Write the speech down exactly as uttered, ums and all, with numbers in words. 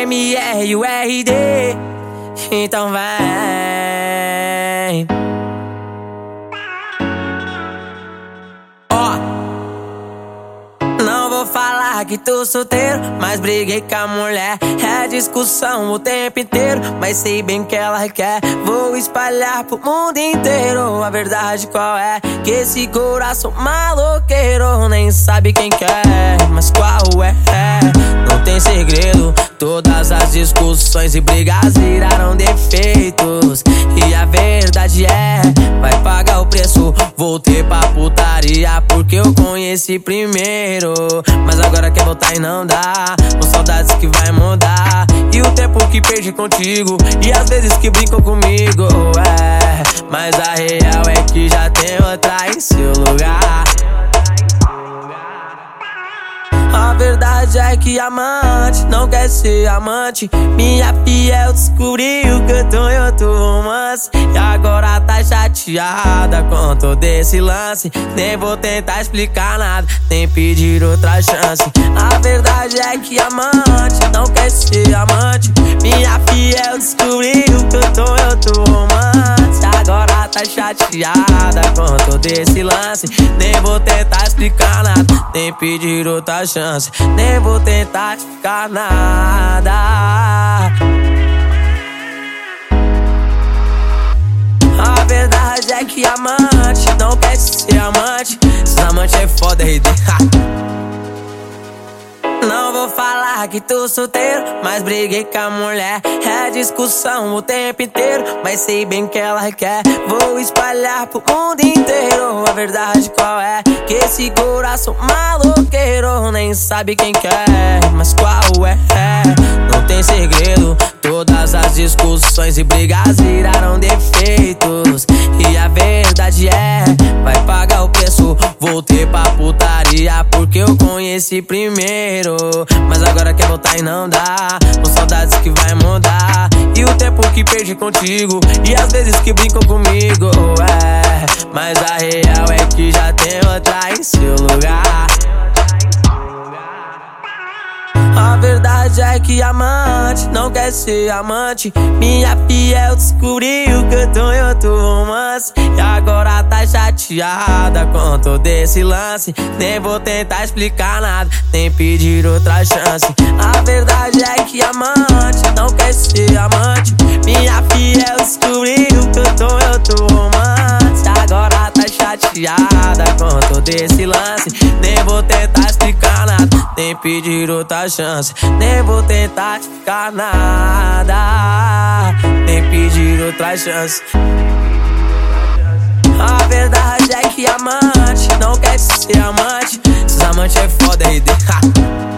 M R e o R D. Então vem. Ó, não vou falar que tô solteiro, mas briguei com a mulher. É discussão o tempo inteiro, mas sei bem que ela quer. Vou espalhar pro mundo inteiro a verdade qual é. Que esse coração maloqueiro nem sabe quem quer, mas qual é? Não tem segredo, todas as discussões e brigas viraram defeitos. E a verdade é, vai pagar o preço. Voltei pra putaria porque eu conheci primeiro, mas agora quer voltar e não dá. Com saudades que vai mudar, e o tempo que perdi contigo, e as vezes que brincam comigo, é. Mas a real é que já tem outra em seu lugar. A verdade é que amante não quer ser amante. Minha fiel descobriu que eu tô em outro romance, e agora tá chateada com todo esse lance. Nem vou tentar explicar nada, nem pedir outra chance. A verdade é que amante não quer ser amante. Minha fiel descobriu que eu tô em outro romance, agora tá chateada com todo esse lance. Nem vou tentar explicar nada, nem pedir outra chance. Nem vou tentar explicar nada. A verdade é que amante não quer ser amante. Esses amantes é foda, R D. Não vou falar que tô solteiro, mas briguei com a mulher. É discussão o tempo inteiro, mas sei bem que ela quer. Vou espalhar pro mundo inteiro a verdade qual é. Que esse coração maloqueiro nem sabe quem quer, mas qual é? Não tem segredo, todas as discussões e brigas viraram defeitos. E a verdade é, vai pagar o preço. Voltei pra putaria porque eu conheci primeiro, mas agora quer voltar e não dá. Com saudades que vai mudar, e o tempo que perdi contigo, e as vezes que brincam comigo, é. Mas a real é que já tem outra em seu lugar. A verdade é que amante não quer ser amante. Minha fiel descobriu que eu tô em outro romance, e agora tá chateada com todo esse lance. Nem vou tentar explicar nada, nem pedir outra chance. A verdade é que amante não quer ser amante. Minha fiel descobriu que eu tô em outro romance, agora tá chateada com todo esse lance. Nem vou tentar explicar nada, nem pedir outra chance. Nem vou tentar explicar nada, nem pedir outra chance. A verdade é que amante não quer ser amante. Esses amantes é foda, R D.